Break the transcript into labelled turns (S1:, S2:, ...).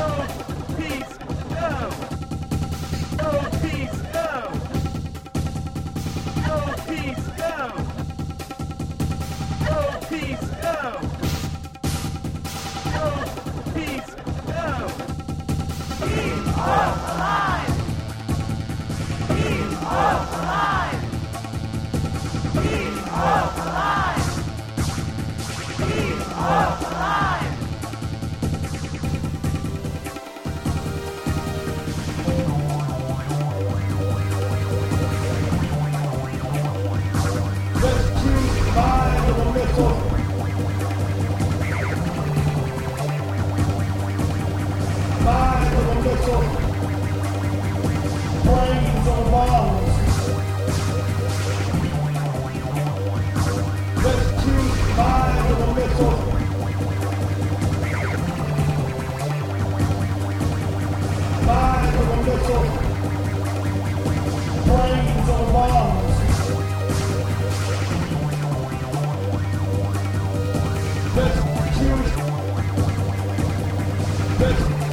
S1: peace, go! Oh, peace, go! Oh, peace, go! Oh, peace, go! Oh, peace, go! Keep hope alive! Keep hope alive! Keep hope alive! Keep hope alive!
S2: Let's choose mind of a missile. Mind of a missile. Brains of bombs. Let's choose mind of a missile. Mind of a missile. Brains of bombs. Let's choose. Let's